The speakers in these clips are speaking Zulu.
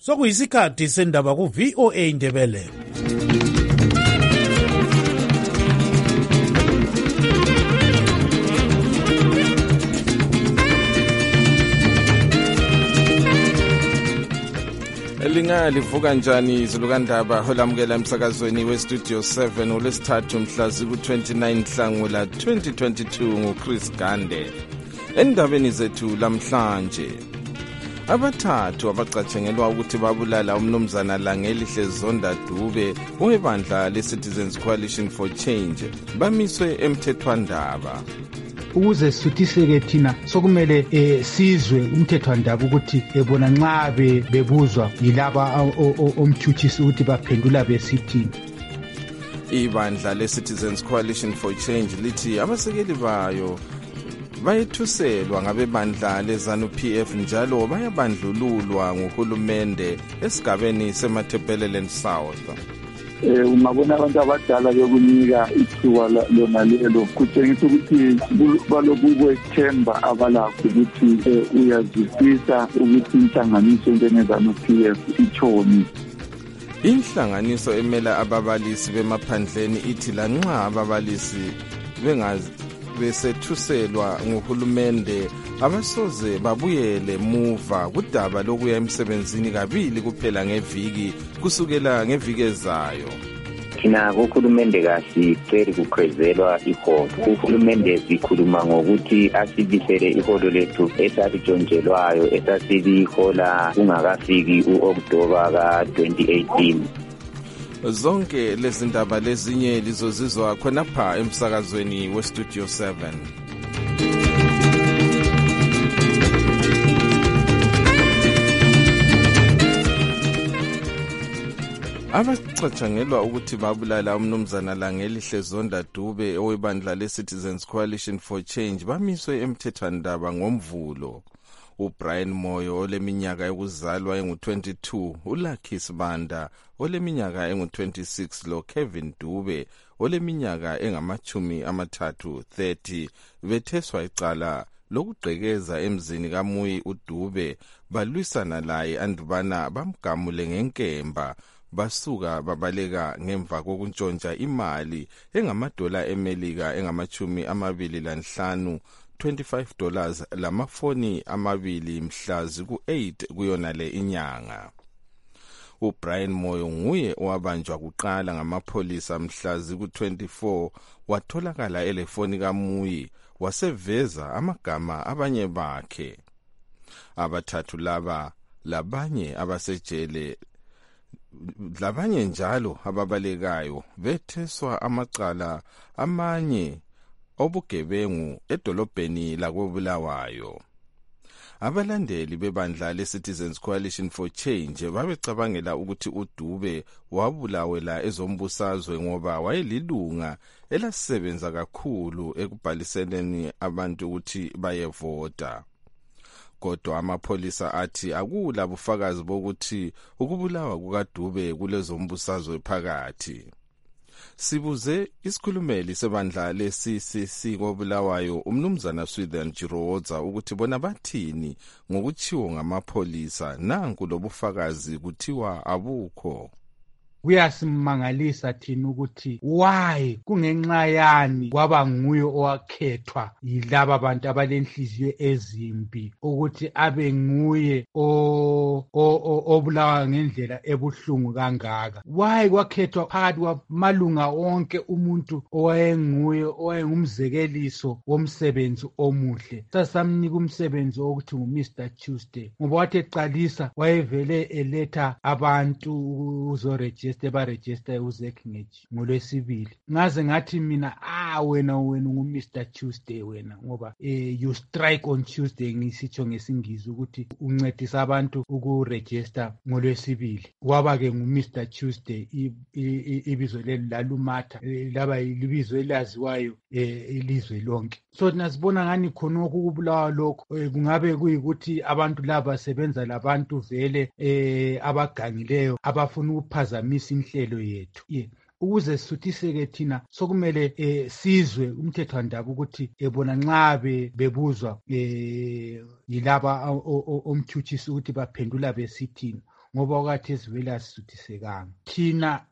Sokuyisikhathi sendaba ku VOA Indebele. Elinga livuka njani izulukandaba holamukela emsakazweni westudio 7 olesithathu mhla ziku-29 Nhlangula 2022 nguChris Gande. Endabeni zethu lamhlanje, abathathu abacatshengelwa ukuthi babulala umnumzana Langelihle Zonda Dube webandla le-Citizens Coalition for Change bamiswe emthethwandaba. Ukuze sithuthise thina sokumele sizwe umthethwandaba ukuthi bona nxa bebuzwa yilaba omthuthisi ukuthi baphendula besithini. Ibandla le-Citizens Coalition for Change lithi abasekeli bayo bayethuselwa ngabebandla leZANU-PF njalo bayabandlululwa nguhulumende esigabeni seMatabeleland South. Ungabona abantu abadala bekunika ithuba lona lelo kutshengisa ukuthi balokukwethemba abalakho ukuthi uyazwisisa ukuthi inhlanganiso njengeZANU-PF itshoni. Inhlanganiso emela ababalisi bemaphandleni ithi lanxa ababalisi besethuselwa nguhulumende abasoze babuyele muva kudaba lokuya emsebenzini kabili kuphela ngeviki kusukela ngeviki ezayo. Thina kuhulumende kasiceli kukhwezelwa iholo. Uhulumende sikhuluma ngokuthi asibisele iholo lethu esalitshontshelwayo esasilihola kungakafiki u-Oktoba ka-2018. Zonke lezi ndaba lezinye lizozizwa khonapha emsakazweni westudio 7. Abacatshangelwa ukuthi babulala umnumzana Langelihle Zonda Dube owebandla le-Citizens Coalition for Change bamiswe emthethwandaba ngomvulo. uBrian Moyo oleminyaka yokuzalwa engu-22, uLucky Sibanda oleminyaka engu-26 lo Kevin Dube oleminyaka engama-30 betheswa icala lokugqekeza emzini kaMuyi uDube balwisana laye andubana bamgamule ngenkemba basuka babaleka ngemva kokuntshontsha imali engamadola eMelika engama-25 $25 lamafoni amabili mhla ziku-8 kuyona le inyanga. uBrian Moyo nguye owabanjwa kuqala ngamapholisa mhla ziku-24 watholakala elefoni kaMuyi waseveza amagama abanye bakhe. Abathathu laba labanye abasejele labanye njalo ababalekayo betheswa amacala amanye obugebengu edolobheni lakoBulawayo. Abalandeli bebandla le-Citizens Coalition for Change babecabangela ukuthi uDube wabulawela ezombusazwe ngoba wayelilunga elasebenza kakhulu ekubhaliseleni abantu ukuthi bayevota. Kodwa amapholisa athi akula bufakazi bokuthi ukubulawa kukaDube kulezombusazwe phakathi. Sibuze isikhulumeli sebandla le-CCC koBulawayo umnumzana Swithin Jiroza ukuthi bona bathini ngokutshiwo ngamapholisa nanku lobufakazi kuthiwa abukho. Kuyasimangalisa thina ukuthi why kungenxa yani kwaba nguye owakhethwa yilaba bantu abalenhliziyo ezimbi ukuthi abe nguye obulawa ngendlela ebuhlungu kangaka. Why kwakhethwa phakathi kwamalunga onke umuntu owayengumzekeliso womsebenzi omuhle. Sasamnika umsebenzi wokuthi nguMr Tuesday ngoba wathi eqalisa wayevele eletha abantu uzoregister baregister uZekngeji ngoLwesibili. Ngaze ngathi mina wena nguMr Tuesday wena ngoba you strike on Tuesday ngisitsho ngesingisi ukuthi uncedisa abantu ukuregister ngoLwesibili. Waba ke nguMr Tuesday ibizo leli lalumatha laba ilibizo elaziwayo ilizwe lonke. So nasibona ngani khonokho ukubulawa lokho kungabe kuyikuthi abantu laba sebenza labantu vele abagangileyo abafuna ukuphazamisa inhlelo yethu. Ukuze sithuthise thina sokumele sizwe umthethwandaba ukuthi bona nxa bebuzwa yilaba omthuthisi ukuthi baphendula besithini. ngoba kwathi sivele asisuthisekanga thina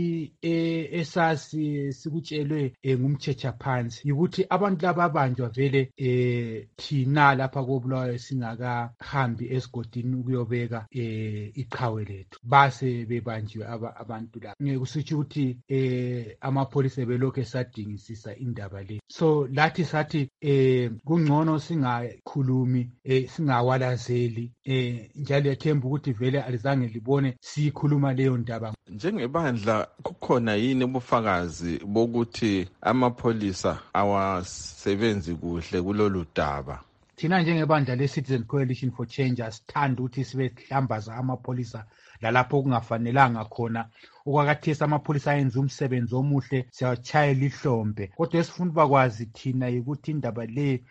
esasi sikutshelwe ngumthetha phansi ukuthi abantu laba abanjwa vele thina lapha koBulawayo singakahambi esigodini ukuyobeka iqhawe lethu base bebanjiwe abantu laba kusitsho ukuthi amapholisa belokhu esadingisisa indaba le so lathi sathi kungcono singakhulumi singawalazeli njalo ethemba ukuthi vele alizange libone siyikhuluma leyo ndaba. Njengebandla kukhona yini ubufakazi bokuthi amapholisa awasebenzi kuhle kulolu daba? Thina njengebandla le-Citizen Coalition for Change asithanda ukuthi sibe hlambaza amapholisa lalapho kungafanelanga khona. Okwakathesi amapholisa ayenza umsebenzi omuhle siyawatshayela ihlombe kodwa esifuna bakwazi thina ukuthi indaba le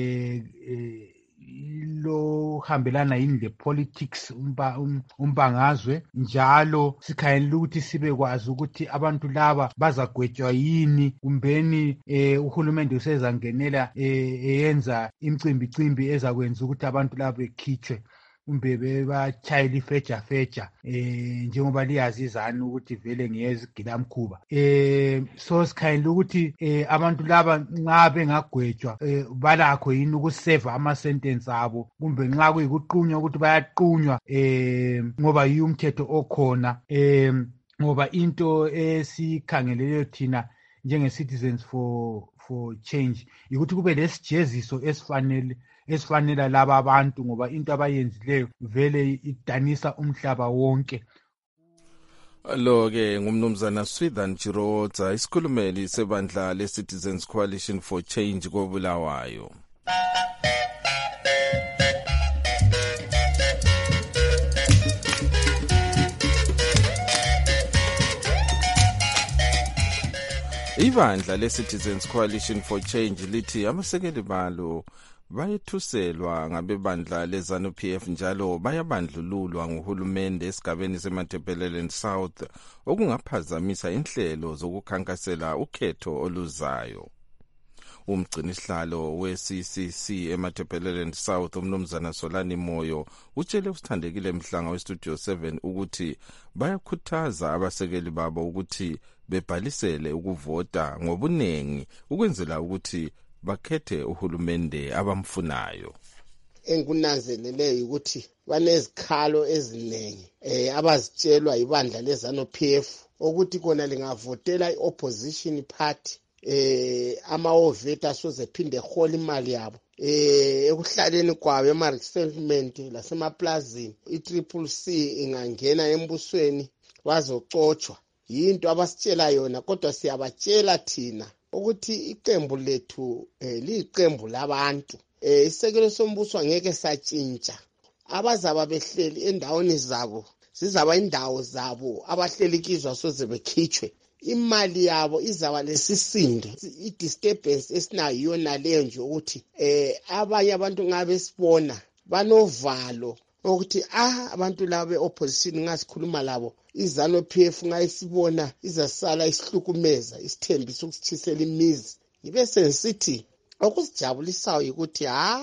lo hambelana yini le politics umbangazwe njalo sikhayelela ukuthi sibe kwazi ukuthi abantu laba bazagwetshwa yini kumbeni uhulumende usezangenela eyenza imicimbi ezakwenza ukuthi abantu laba bekhitshwe kumbe bebatshayela ifeja njengoba liyazi izani ukuthi vele ngiyezigilamkhuba so sikhayela ukuthi abantu laba nxa bengagwetshwa balakho yini ukuseva ama-sentence abo kumbe nxa kuyikuqunywa ukuthi bayaqunywa ngoba yiyo umthetho okhona ngoba into esikhangeleleyo thina njenge-Citizens for Change ukuthi kube lesijeziso esifanele laba abantu ngoba into abayenzileyo vele idanisa umhlaba wonke. Lo-ke ngumnumzana Swithan Chirodza, isikhulumeli sebandla le-Citizens Coalition for Change koBulawayo. Ibandla le-Citizens Coalition for Change lithi amasekeli balo bayethuselwa ngabebandla leZANU-PF njalo bayabandlululwa nguhulumende esigabeni seMatabeleland South okungaphazamisa inhlelo zokukhankasela ukhetho oluzayo. Umgcinisihlalo we-CCC eMatabeleland South umnumzana Solani Moyo utshele usithandekile Mhlanga weStudio 7 ukuthi bayakhuthaza abasekeli babo ukuthi bebhalisele ukuvota ngobunengi ukwenzela ukuthi bakhethe uhulumende abamfunayo. Enkunanzeleleyo ukuthi banezikhalo eziningi abazitshelwa ibandla leZANU-PF ukuthi kona lingavotela i-opposition party ama-oveta asozephinde ehola imali yabo ekuhlaleni kwabo ema-resettlement lasemaplazini i-CCC ingangena embusweni bazocotshwa yinto abasitshela yona kodwa siyabatshela thina ukuthi iqembu lethu liyiqembu labantu isekelo sombuso ngeke satshintsha abazaba behleli endaweni zabo zizaba indawo zabo abahleli kizwa soze bekhitshwe imali yabo izaba lesisindo i-disturbance esinayo yona leyo nje ukuthi abanye abantu ngabe sibona banovalo ukuthi abantu laba be-opposition ngasikhuluma labo iZANU-PF ngayisibona izasala isihlukumeza isithembisa ukusithisela imizi ngibe sensithi okusijabulisayo ukuthi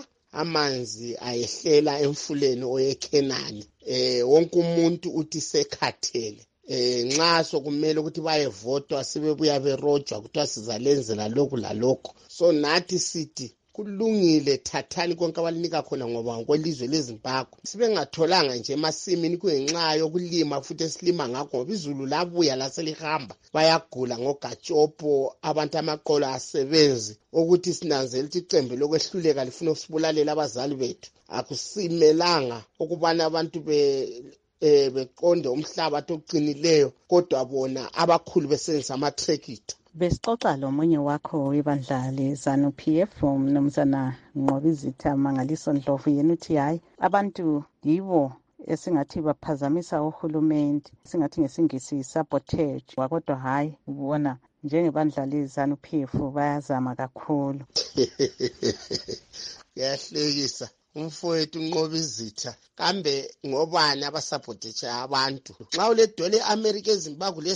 amanzi ayehlela emfuleni oyeKhenani wonke umuntu uthi sekhathele nxa sokumele ukuthi bayevotwa sibebuya berojwa kuthiwa sizalenzela lokhu lalokho so nathi sithi kulungile thathani konke abalinika khona ngoba ngokwelizwe lezimpako sibengatholanga nje emasimini kungenxa yokulima futhi esilima ngakho ngoba izulu labuya laselihamba bayagula ngogatshopo abantu amaqolo asebenzi ukuthi sinanzele ukuthi icembe lokwehluleka lifuna ukusibulalela abazali bethu akusimelanga ukubana abantu beqonde umhlaba oqinileyo kodwa bona abakhulu besenzisa ama-trekita. Besixoxa lomunye wakho webandla leZANU-PF umnumzana Nqobizitha Mangaliso Ndlovu yena uthi hayi abantu yibo esingathi baphazamisa uhulumende singathi ngesingisi sabotage kodwa hayi ubona njengebandla leZANU-PF bayazama kakhulu. Yahlekisa umfowethu Nqobizitha kambe ngobani abasabotage abantu nxa ule dollar eAmerica eZimbabwe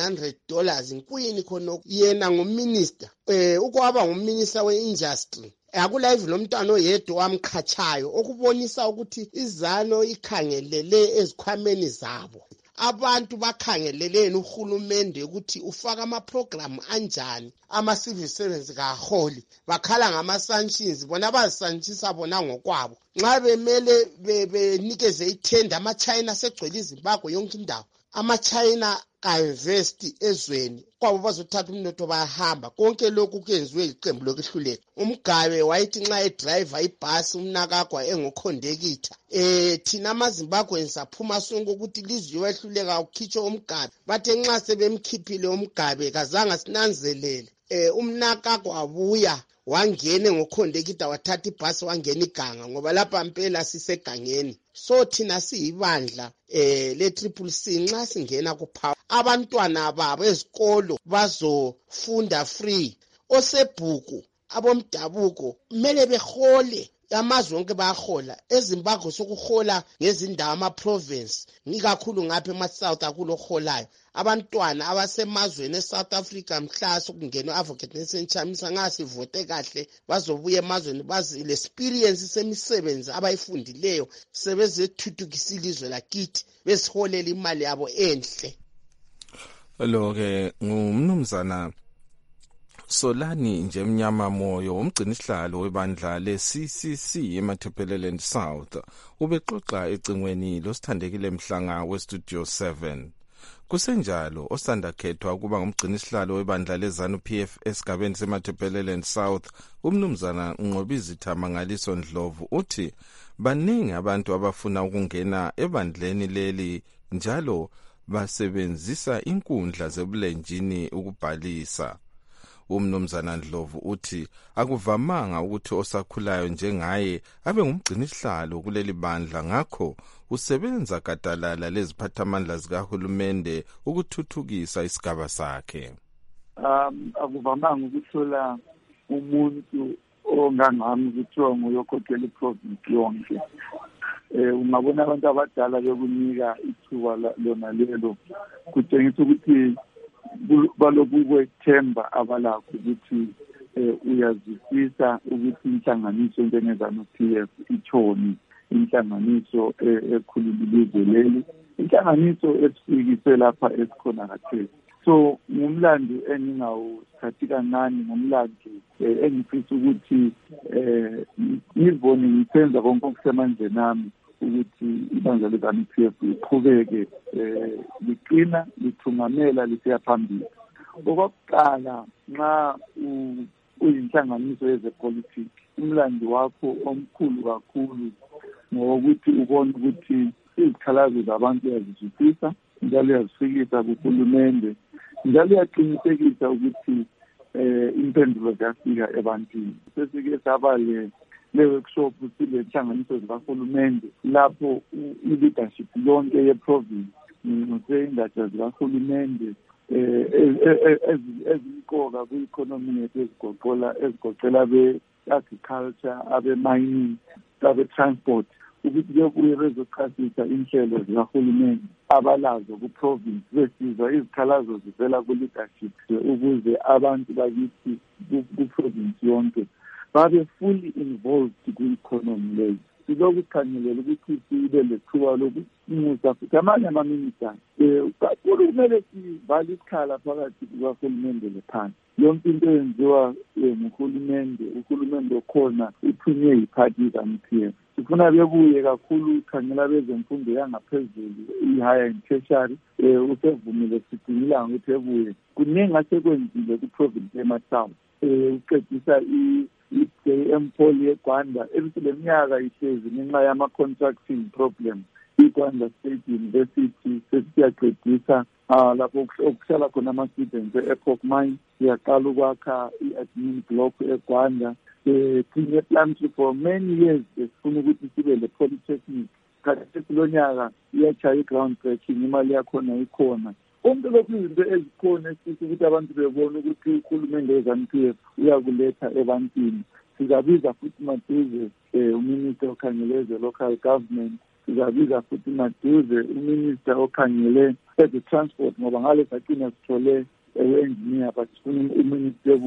le$700 inkwini khona yena nguminister ukwaba nguminister weindustry akulayive lomntwana oyedwa wamkhatshayo okubonisa ukuthi izano ikhangelele ezikhwameni zabo. Abantu bakhangeleleni uhulumende ukuthi ufaka ama-program anjani ama-civil servants kaholi bakhala ngama-sanctions bona bazisantshisa bona ngokwabo. Nxa bemele benikeze ithenda ama-China segcwele iZimbabwe yonke indawo, ama-China ka-invest ezweni kwabo bazothatha umnotho bayahamba. Konke lokhu kuyenziwe iqembu lokuhluleka. uMgabe wayithi nxa edriver ibhasi umnakagwa engukhondekitha thina amaZimbabwe saphuma sonke ukuthi lizwe wehluleka ukhitshe uMgabe. Bathe nxa sebemkhiphile uMgabe kazange sinanzelele umnakagwa wabuya wangene ngokhondekitha wathatha ibhasi wangena iganga ngoba lapha mpela sisegangeni. So thina siyibandla le-CCC nxa singena kuphawu abantwana babo ezikolo bazofunda free. Osebhuku abomdabuko kumele behole, amazwe onke bayahola. eZimbabwe sokuhola ngezindawo ama-province ngikakhulu ngapha ema-South akuloholayo. Abantwana abasemazweni eSouth Africa mhla sokungena u-Advocate Nelson Chamisa ngasivote kahle bazobuya emazweni bazile experience semisebenzi abayifundileyo sebezethuthukisa ilizwe lakithi besiholela imali yabo enhle. Lo-ke ngumnumzana Solani nje Mnyama Moyo umgcinisihlalo webandla le-CCC eMatabeleland South ubexoxa ecingweni losithandekile Mhlanga weStudio 7. Kusenjalo osanda khethwa ukuba ngumgcinisihlalo webandla leZANU-PF esigabeni seMatabeleland South umnumzana Nqobizitha Mangaliso Ndlovu uthi baningi abantu abafuna ukungena ebandleni leli njalo basebenzisa inkundla zebulenjini ukubhalisa. Umnumzana Ndlovu uthi akuvamanga ukuthi osakhulayo njengaye abe ngumgcinisihlalo kuleli bandla, ngakho usebenza gadalala leziphathamandla zikahulumende ukuthuthukisa isigaba sakhe. Akuvamanga ukuthola umuntu ongangami kuthiwa nguyokhokhela iprovince yonke. Ungabona abantu abadala bekunika ithuba lona lelo kutshengisa ukuthi balokhu kwethemba abalakho ukuthi uyazwisisa ukuthi inhlanganiso njengeZANU-PF itshoni, inhlanganiso ekhulula ilizwe leli, inhlanganiso esifikise lapha esikhona khathesi. So ngumlando engingawuthathi kancane, ngumlando engifisa ukuthi ngibone ngisenza konke okusemandleni ami ukuthi ibandla leZANU-PF liqhubeke liqina lithungamela lisiya phambili. Okokuqala, nxa uyinhlanganiso yezepolitiki umlando wakho omkhulu kakhulu ngokuthi ubone ukuthi izikhalazo zabantu uyazizwisisa njalo uyazifikisa kuhulumende njalo uyaqinisekisa ukuthi impendulo ziyafika ebantwini. Sesike saba le-workshop sile nhlanganiso zikahulumende lapho i-leadership lonke ye-province ngoseindatsha zikahulumende ezimqoka kwi-economy yethu ezigoqela abe-agriculture, abe-mining, abe-transport ukuthi bebuye bezochasisa inhlelo zikahulumende abalazo ku-province besizwa izikhalazo zivela ku-leadership ukuze abantu bakithi ku-province yonke babe fully involved kwi-economy leyo. Siloku sikhangelela ukuthi sibe lethuba lokusimusa futhi amanye ama-minister kakhulu kumele sivale isikhala phakathi kukahulumende lephansi. Yonke into yenziwa uhulumende okhona uthunywe yiphathi yeZANU-PF. Sifuna bebuye kakhulu khangela bezemfundo yangaphezulu i-higher and tertiary usevumile sidingila ukuthi ebuye kuningi asekwenzile ku-province ema-South uqedisa i-JM Poly eGwanda ebisileminyaka ihlezi ngenxa yama-contracting problem. iGwanda State University sesiyaqedisa lapho okuhlala khona ama-students e-Epoch Mine. Siyaqala ukwakha i-admin block eGwanda. Sinye plans for many years sifuna ukuthi sibe le-polytechnic. Khathesi lo nyaka iyachaya i-ground breaking, imali yakhona ikhona. Konke lokhu izinto ezikhona esifisa ukuthi abantu bebone ukuthi uhulumende weZANU-PF uyakuletha ebantwini. Sizabiza futhi maduze uminister okhangele ze-local government. Sizabiza futhi maduze uminister okhangele eze-transport ngoba ngale sagcina sithole engineer but sifuna uminister ebuye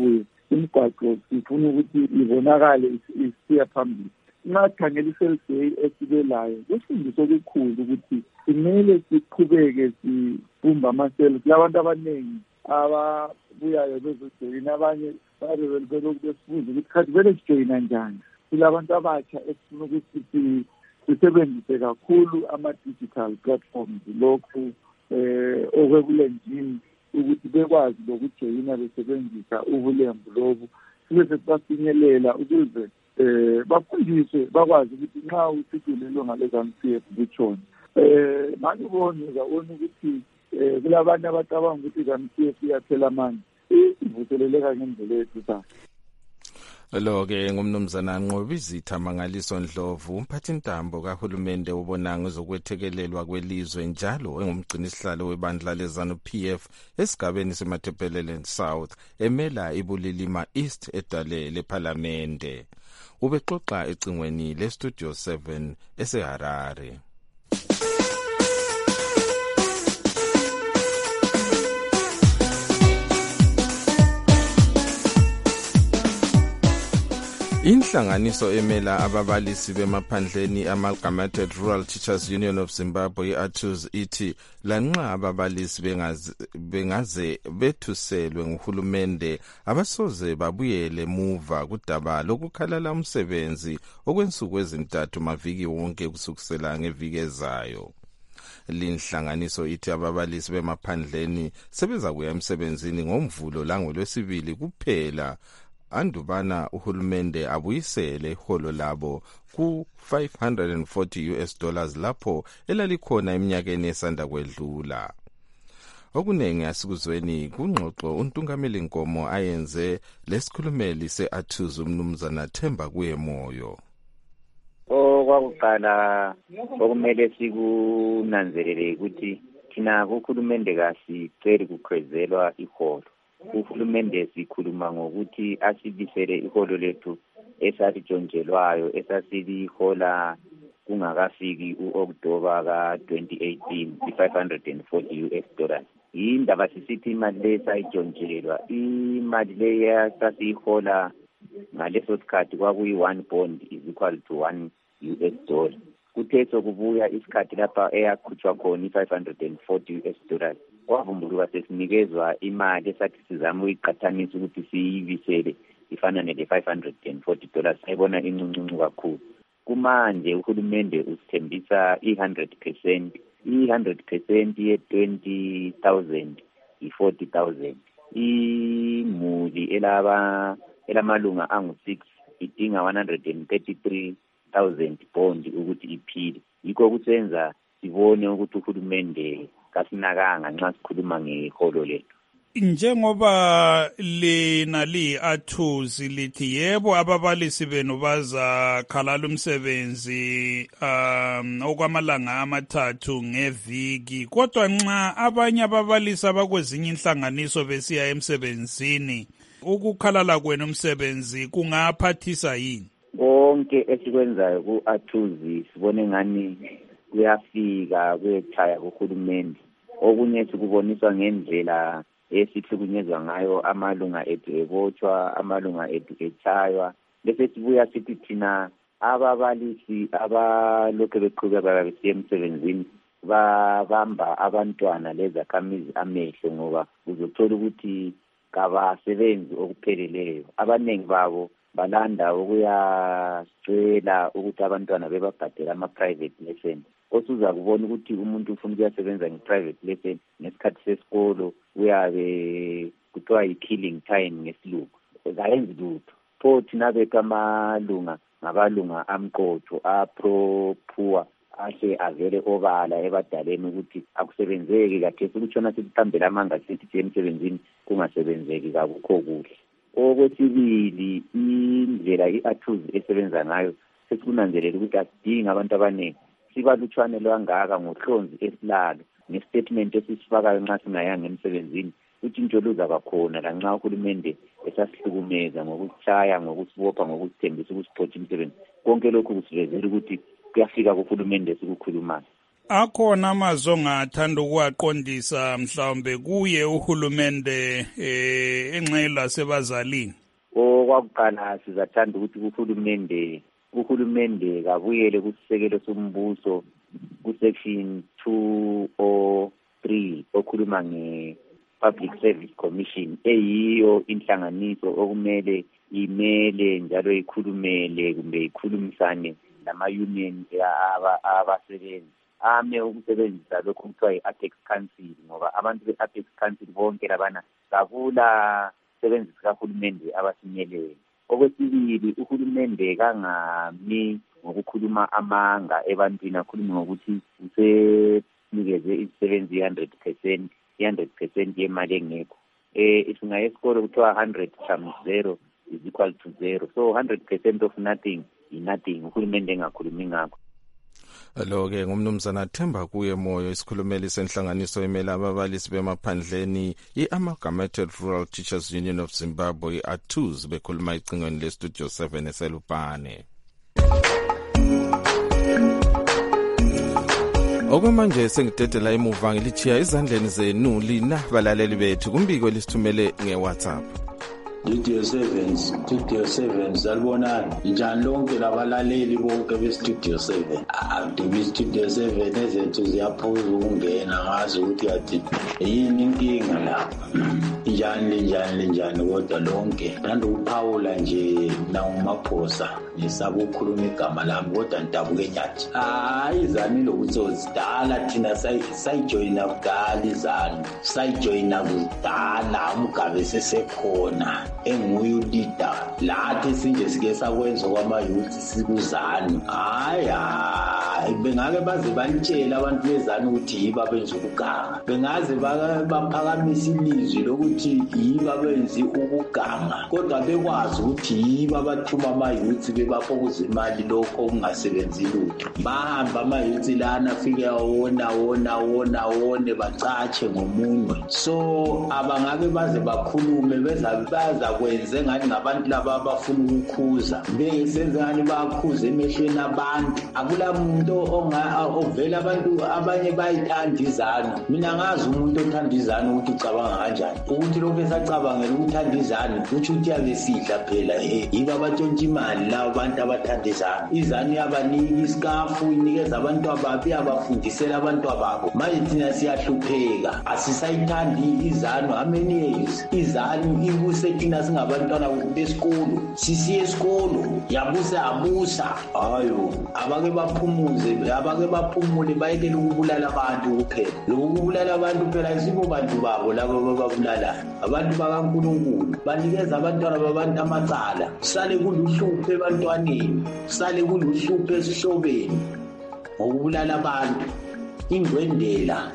imigwaqo sifuna ukuthi ibonakale isiya phambili. Nxa sikhangela i-Cell-Gay esibelayo kufundiswa okukhulu ukuthi kumele siqhubeke sibumba ama-cells. Kulabantu abaningi ababuyayo bezojoyina, abanye belokhu besibuza ukuthi khathi vele sijoyina njani. Kulabantu abatsha esifuna ukuthi sisebenzise kakhulu ama-digital platforms, lokhu okwebulenjini, ukuthi bekwazi lokujoyina besebenzisa ubulembu lobu, sibe sesibafinyelela ukuze bafundiswe bakwazi ukuthi nxa usikhulelwe ngale-ZANU-PF kutshona. Ngakubona uzabona ukuthi kulabanye abacabanga ukuthi i-ZANU-PF iyaphela amandla, ivuseleleka ngendlela yethu sakhe. Lo-ke ngumnumzana Nqobizitha Mangaliso Ndlovu, umphathintambo kahulumende ubonanga ezokwethekelelwa kwelizwe njalo engumgcinisihlalo webandla le-ZANU-PF esigabeni seMatabeleland South emela iBulilima East edale lephalamende. Ubexoxa ecingweni leStudio 7 eseHarare. Inhlanganiso emela ababalisi bemaphandleni Amalgamated Rural Teachers Union of Zimbabwe i-ATUZ ithi lanxa ababalisi bengaze bethuselwe nguhulumende abasoze babuyele muva kudaba lokukhalala umsebenzi okwensuku ezintathu maviki wonke kusukisela ngeviki ezayo. Linhlanganiso ithi ababalisi bemaphandleni sebeza kuya emsebenzini ngoMvulo langolwesibili kuphela andubana uhulumende abuyisele iholo labo ku $540 lapho elalikhona eminyakeni esanda kwedlula. Okunengi asikuzweni kungxoxo uNtungameli Nkomo ayenze lesikhulumeli se-ATUZ umnumzana Themba Kuyemoyo. Okwakuqala okumele sikunanzelele ukuthi thina kuhulumende kasiceli kukhwezelwa iholo. Uhulumende sikhuluma ngokuthi asibisele iholo lethu esalijonjelwayo esasilihola kungakafiki u-October ka-2018 $540. Yindaba sisithi imali le sayijonjelwa, imali le yasasihola ngaleso sikhathi kwakuyi-1 bond is equal to $1. Kuthe sokubuya isikhathi lapha eyakhutshwa khona i-$540, kwavumbuluka sesinikezwa imali esathi sizama ukuyiqathanisa ukuthi siyibisele ifana nele-$540. Sayibona incuncuncu kakhulu. Kumanje uhulumende usithembisa i-100%. I-100% ye-20,000 i-40,000. Imuli elamalunga angu-6 idinga 133,000 bond ukuthi iphile. Yikho kusenza sibone ukuthi uhulumende kasinakanga nxa sikhuluma ngeholo lethu. Njengoba lina li-ATUZ lithi yebo ababalisi benu bazakhalala umsebenzi okwamalanga amathathu ngeviki, kodwa nxa abanye ababalisi abakwezinye inhlanganiso besiya emsebenzini, ukukhalala kwenu umsebenzi kungaphathisa yini? Konke esikwenzayo ku-ATUZ sibone ngani kuyafika kuyechaya kuhulumende. Okunye sikuboniswa ngendlela esihlukunyezwa ngayo amalunga ethu ebotshwa, amalunga ethu echaywa. Bese sibuya sithi thina ababalisi abalokhu beqhubeka besiya emsebenzini babamba abantwana lezakhamizi amehlo, ngoba uzothola ukuthi kabasebenzi okupheleleyo. Abaningi babo balanda ukuyacela ukuthi abantwana bebabhadela ama-private lesson. Osuza kubona ukuthi umuntu ufuna ukuyasebenza nge-private lesson ngesikhathi sesikolo uyabe kuthiwa yi-killing time ngesilungu. Kayenzi lutho. Pho thina bethu amalunga ngabalunga amqotho apro-poor ahle avele obala ebadaleni ukuthi akusebenzeki kathesi ukutshona sikuhambela amanga sithi siye emsebenzini kungasebenzeki kakukho kuhle. Okwesibili, indlela i-ATUZ esebenza ngayo sesikunanzelela ukuthi asidingi abantu abaningi, sibalutshwane lwangaka ngohlonzi esilalo nge-statement esisifakayo nxa singayanga emsebenzini. Utshintsho luzaba khona lanxa uhulumende esasihlukumeza ngokusitshaya, ngokusibopha, ngokusithembisa ukusiphotsha imisebenzi. Konke lokhu kusivezela ukuthi kuyafika kuhulumende esikukhulumayo. Akhona amazwi ongathanda ukuwaqondisa mhlawumbe kuye uhulumende enxela sebazalini? okwakuqala sizathanda ukuthi uhulumende kabuyele kusisekelo sombuso ku-section 203 okhuluma nge-Public Service Commission eyiyo inhlanganiso okumele imele njalo ikhulumele kumbe ikhulumisane nama-union abasebenzi ukusebenzisa lokhu kuthiwa yi-Apex Council ngoba abantu be-Apex Council bonke labana kabula sebenzi sikahulumende abasinyelele. Okwesibili, uhulumende kangami ngokukhuluma amanga ebantwini, akhulume ngokuthi usenikeze izisebenzi 100% yemali engekho. Isinga yesikolo kuthiwa 100 times 0 is equal to 0. So 100% of nothing is nothing. Uhulumende engakhulumi ngakho. Lo-ke ngumnumzana Themba kuye Moyo, isikhulumeli senhlanganiso emele ababalisi bemaphandleni i-Amalgamated Rural Teachers Union of Zimbabwe, i-ATUZ, bekhuluma icingweni le-Studio 7 eselupane. Okwamanje sengidedela emuva ngilichiya ezandleni zenu lina balaleli bethu kumbiko lisithumele nge-WhatsApp. Studio 7 salibonani njani lonke labalaleli bonke be-Studio 7. Studio 7 ezethu ziyaphuza ukungena ngazi ukuthi athi yini inkinga lapha. Njani kodwa lonke nandi uPaula nje nawumaphosa nisaba ukukhuluma igama lami kodwa ngidabuke enyathi. Izani lokuthi sidala thina sayijoyina kudala izani. Sayijoyina kudala umgabe sesekhona. Enguye ulida lathi sinje sike sakwenza kwama-youth sikuzani. Bengake baze balitshela abantu bezani ukuthi yiba benza ukuganga. Bengaze baphakamisa ilizwi lokuthi yiba benza ukuganga. Kodwa bekwazi ukuthi yiba bathuma ama-youth bebafokuza imali lokho okungasebenzi lutho. Bahamba ama-youth lana afike wona bacatshe ngomunwe. So abangake baze bakhulume bazakwenze ngani ngabantu laba abafuna ukukhuza. Besenzani bakhuza emehlweni abantu. Akula muntu ovela abantu abanye bayithanda izanu. Mina ngazi umuntu othanda izanu ukuthi ucabanga kanjani. Ukuthi lokho esacabangela ukuthanda izanu kuthi uthi abesidla phela yiba abatshontsha imali labo bantu abathanda izanu. Izanu yabanika isikafu, inikeza abantu ababi, abafundisela abantu ababo. Manje thina siyahlupheka, asisayithandi izanu. How many years izanu ibuse thina singabantwana besikolo? Sisiye esikolo abusa. Hayo abake baphumule bayekele ukubulala abantu kuphela. Lokubulala abantu phela isibo bantu babo labo bababulala. Abantu bakaNkulunkulu banikeza abantwana babantu amacala. Sale kuluhluphe ebantwaneni, sale kuluhluphe esihlobeni ngokubulala abantu. Ingwendela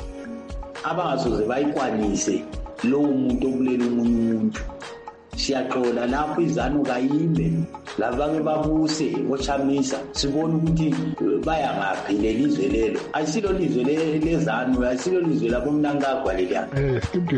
abangasoze bayikwanise lowo muntu obulela umuntu. Siyaxola lapho izanu kayime labake babuse ochamisa sibona ukuthi baya ngaphi lelizwe lelo. Ayisilo lizwe lezanu, ayisilo lizwe labo mnankagwa leliya. Studio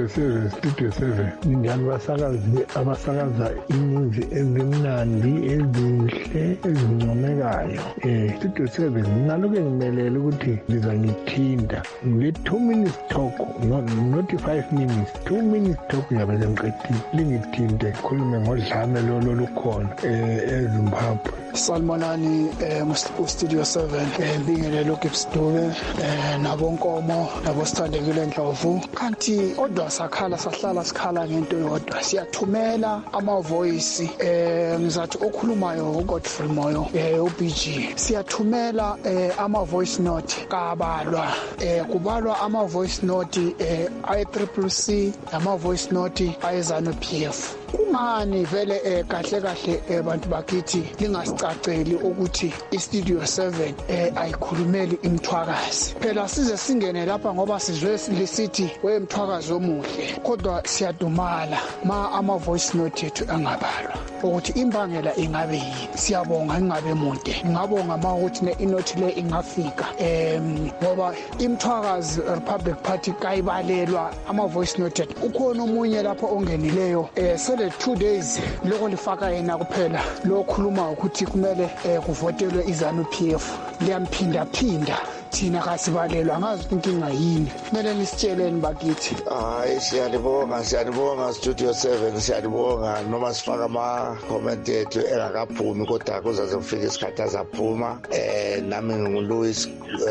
7 njani abasakaza inyuzi ezimnandi ezinhle ezincomekayo. Studio 7 naloke ngimelele ukuthi ngizangithinda le 2 minutes talk, not 5 minutes, 2 minutes talk yabe ngiqedile. Lingithinde khulume ngodlame lolo lukhona eZimbabwe. Salmonani Studio 7 bingelele uGibbs Dube nabonkomo nabosithandekile Ndlovu. Kanti odwa sakhala sahlala sikhala ngento yodwa. Siyathumela ama-voice ngizathi okhulumayo uGodfrey Moyo uBG. Siyathumela ama-voice note kabalwa. Kubalwa ama-voice note i-CCC, ama-voice note ayeZANU-PF. Kungani vele kahle bantu bakithi lingasicaceli ukuthi iStudio 7 ayikhulumeli imthwakazi. Phela size singene lapha ngoba sizwe lisithi wemthwakazi omuhle, kodwa siyadumala ama-voice note yethu angabalwa ukuthi imbangela ingabe yini. Siyabonga ingabe mude, ngabonga ukuthi inothi le ingafika ngoba imthwakazi Republic Party kayibalelwa ama-voice note. Ukhona omunye lapho ongenileyo 2 days lokho lifaka yena kuphela lokhuluma ukuthi kumele kuvotelwe iZANU-PF. Liyamphinda thina kasibalelwa ngazi ukuthi inkinga yini. Kumele nisitsheleni bakithi. Hayi siyalibonga Studio 7 siyalibonga noma sifaka ama-comment ethu engakaphumi kodwa kuzaze kufike isikhathi azaphuma. Nami ngingu-Louis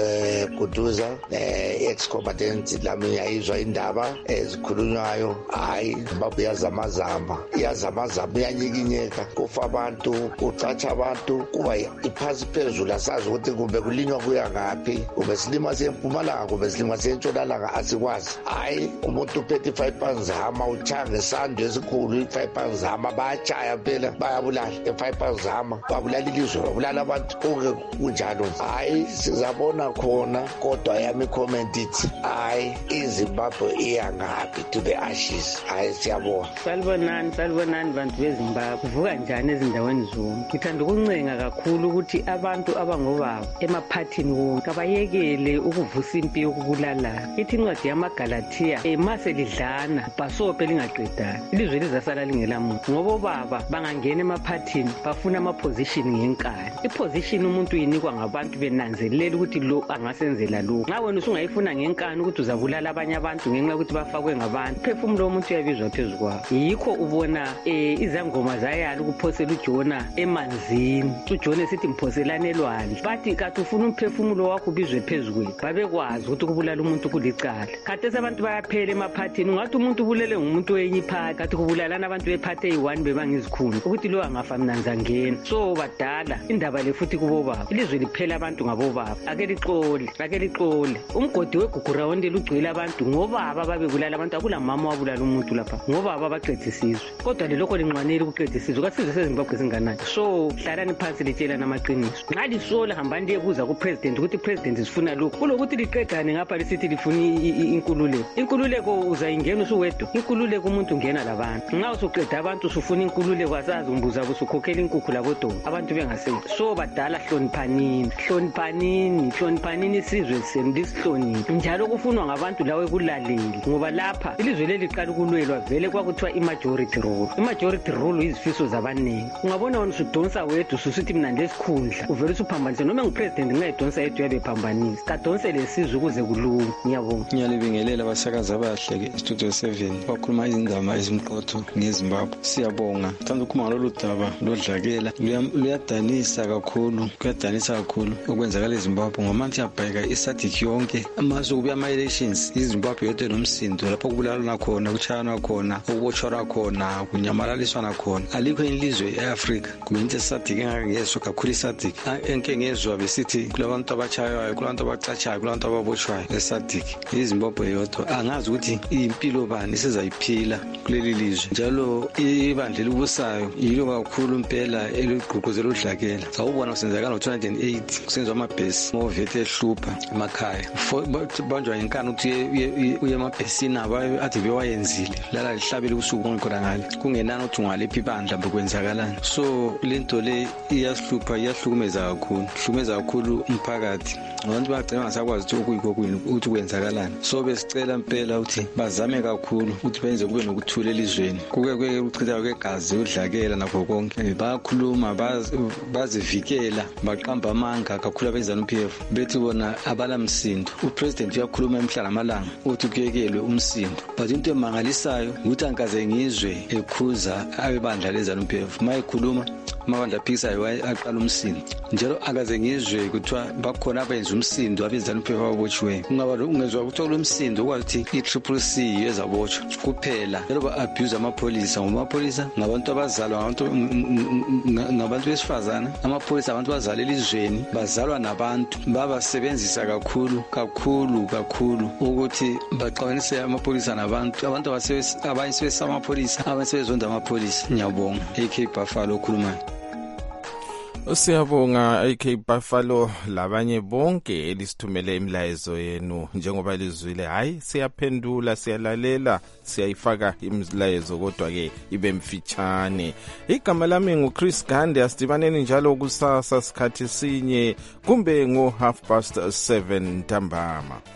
Kuduza ex-combatant lami ngiyayizwa indaba ezikhulunywayo. Hayi Zimbabwe iyazamazama iyanyikinyeka kufa abantu kucatsha abantu kuba iphansi phezulu asazi ukuthi kumbe kulinywa kuya ngaphi kumbe silima sempumalanga kumbe silima sentshonalanga asikwazi. Hayi umuntu uphethe 5 pounds hama utshaya ngesando esikhulu 5 pounds hama bayatshaya phela bayabulala 5 pounds hama babulala ilizwe babulala abantu konke kunjalo. Hayi sizabona khona kodwa yami comment ithi hayi iZimbabwe iya ngaphi to the ashes. Hayi siyabona. Salibonani bantu beZimbabwe kuvuka njani ezindaweni zonke. Ngithanda ukuncenga kakhulu ukuthi abantu abangobaba emaphathini wonke abayekele ukuvusa impi yokubulala. Ithi incwadi yamaGalatia mase lidlana bhasope lingaqedani ilizwe lizasala lingelamuntu ngoba obaba bangangena emaphathini bafuna ama-position ngenkani. I-position umuntu uyinikwa ngabantu benanzelela ukuthi lo angasenzela lokhu. Nxa wena usungayifuna ngenkani ukuthi uzabulala abanye abantu ngenxa yokuthi bafakwe ngabantu phefumulo womuntu uyabizwa phezu kwabo. Yikho ubona izangoma zayala ukuphosela uJona emanzini. uJona esithi mphoselane elwandle bathi kathi ufuna umphefumulo wakho ubizwe phezu kwethu. Babekwazi ukuthi ukubulala umuntu kulicala. Khathesi abantu bayaphela emaphathini ungathi umuntu ubulele ngumuntu wenye iphathi kathi kubulalana abantu bephathe eyi-1 bebangizikhulu ukuthi lo angafa mina ngizangena. So badala indaba le futhi kubobaba ilizwe liphela abantu ngabobaba. Ake liqole umgodi wegugurawonde lugcwele abantu ngobaba babebulala abantu. Akula mama wabulala umuntu lapha ngobaba baqeda isizwe. Kodwa lelokho linqwanele ukuqeda isizwe kasizwe seZimbabwe singanani. So hlalani phansi litshelana amaqiniso. Nxa lisola hambani liyebuza kupresident ukuthi ipresident sifuna lokhu kulokuthi liqedane ngapha lisithi lifuna inkululeko uzayingena usuwedwa. Inkululeko umuntu ungena labantu. Nxa usuqeda abantu usufuna inkululeko asazi umbuza usukhokhela inkukhu labodongo abantu bengasebenzi. So badala hloniphanini isizwe senu lisihloniphe. Njalo kufunwa ngabantu lawe ekulaleli ngoba lapha ilizwe leli liqala ukulwelwa vele kwakuthiwa i-majority rule. I-majority rule izifiso zabaningi. Ungabona wena usudonsa wedwa ususithi mina ndesikhundla uvele usuphambanise noma ngupresident nxa edonsa yedwa yabephambanisa kadonse lesizwe ukuze kulunge. Ngiyabonga. Ngiyalibingelela abasakazi abahle ke-Studio 7 bakhuluma izindaba ezimqotho ngeZimbabwe. Siyabonga thanda ukukhuluma lolu daba lodlakela luyadanisa kakhulu okwenzakala eZimbabwe ngoba manje siyabheka iSADC yonke amazwe kubuya ama-elections iZimbabwe yodwa nomsindo lapho kubulalana khona kuchayana khona ukubotshwa khona kunyamalaliswana khona. Alikho ilizwe eAfrika kuyinto eSADC engangezwe kakhulu iSADC enke ngezwe besithi kulabantu abachayayo kulabantu abacatshayo kulabantu ababotshwayo eSADC iZimbabwe yodwa angazi ukuthi impilo bani isizayiphila kuleli lizwe. Njalo ibandla elibusayo yilo kakhulu impela eligqugquzela udlakela. Sawubona kusenzakala ngo-2008 kusenziwa amabhesi movethe ehlupha emakhaya banjwa inkani ukuthi uye emabhesini abo athi bewayenzile lala lihlabele usuku konke ngale kungenani ukuthi ungalephi ibandla bekwenzakalani. So lento le iyahlukumeza kakhulu umphakathi. Abantu bagcina ngasakwazi ukuthi okuyikho ukuthi kwenzakalani. So besicela impela ukuthi bazame kakhulu ukuthi benze kube nokuthula elizweni kuke ukuchitha kwegazi udlakela nakho konke. Bayakhuluma bazivikela baqamba amanga kakhulu abeZANU-PF bethi bona abalamsindo. Upresident uyakhuluma emhlala amalanga uthi kuyekelwe umsindo but into emangalisayo ukuthi ankaze ngizwe ekhuza abebandla leZANU-PF mayekhuluma amabandla aphikisayo aqala umsindo. Njalo akaze ngizwe kuthiwa bakhona abenza umsindo abeZANU-PF ababotshiweyo. Ungezwa kuthiwa lo msindo ukwathi i-CCC yezabotshwa kuphela. Njalo ba-abuse amapholisa ngoba amapholisa ngabantu abazalwa ngabantu besifazana. Amapholisa abantu bazalwa elizweni bazalwa nabantu babasebenzisa kakhulu ukuthi baxabanise amapholisa nabantu. Abantu abanye sebesaba amapholisa abanye sebezonda amapholisa. Ngiyabonga AK Buffalo okhulumayo. Siyabonga AK Buffalo labanye bonke elisithumele imilayezo yenu njengoba lizwile. Hayi siyaphendula siyalalela siyayifaka imilayezo kodwa ke ibe mfitshane. Igama lami nguChris Gande. Asidibaneni njalo kusasa sikhathi sinye kumbe ngo 7:30 ntambama.